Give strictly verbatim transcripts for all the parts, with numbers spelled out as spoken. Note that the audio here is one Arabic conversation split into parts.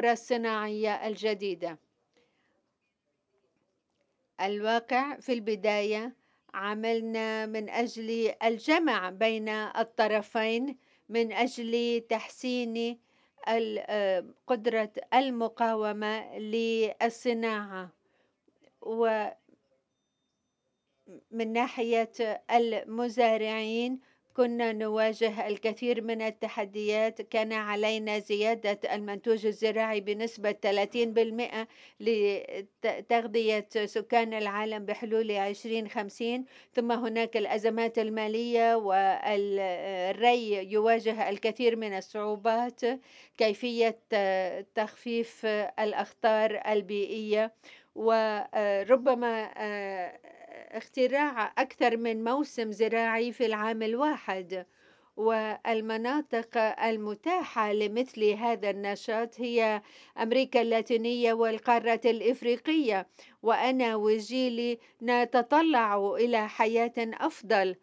الثورة الصناعية الجديدة. الواقع في البداية عملنا من أجل الجمع بين الطرفين، من أجل تحسين ال- آه، قدرة المقاومة للصناعة، ومن ناحية المزارعين كنا نواجه الكثير من التحديات. كان علينا زيادة المنتوج الزراعي بنسبة ثلاثين بالمئة لتغذية سكان العالم بحلول عشرين خمسين. ثم هناك الأزمات المالية، والري يواجه الكثير من الصعوبات، كيفية تخفيف الأخطار البيئية، وربما اختراع أكثر من موسم زراعي في العام الواحد. والمناطق المتاحة لمثل هذا النشاط هي أمريكا اللاتينية والقارة الإفريقية، وأنا وجيلي نتطلع إلى حياة أفضل،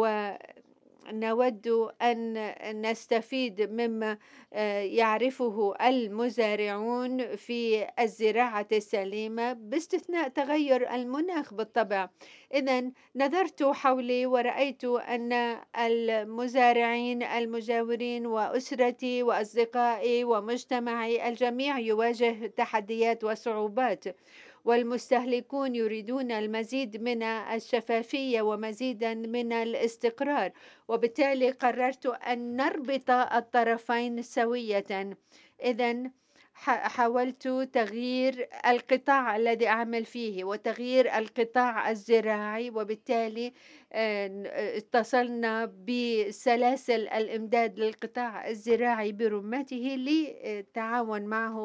ونود أن نستفيد مما آه، يعرفه المزارعون في الزراعة السليمة، باستثناء تغير المناخ بالطبع. إذن نظرت حولي ورأيت أن المزارعين المجاورين وأسرتي وأصدقائي ومجتمعي الجميع يواجه تحديات وصعوبات، والمستهلكون يريدون المزيد من الشفافية ومزيدا من الاستقرار. وبالتالي قررت أن نربط الطرفين سوية. إذن حاولت تغيير القطاع الذي أعمل فيه وتغيير القطاع الزراعي، وبالتالي آه، اتصلنا بسلاسل الإمداد للقطاع الزراعي برمته للتعاون معه